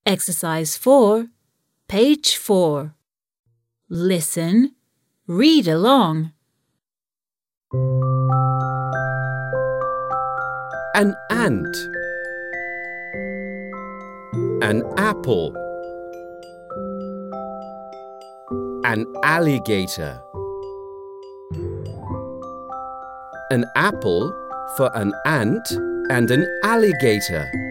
Exercise 4, page 4. Listen, read along. An ant. An apple. An alligator. An apple for an ant and an alligator.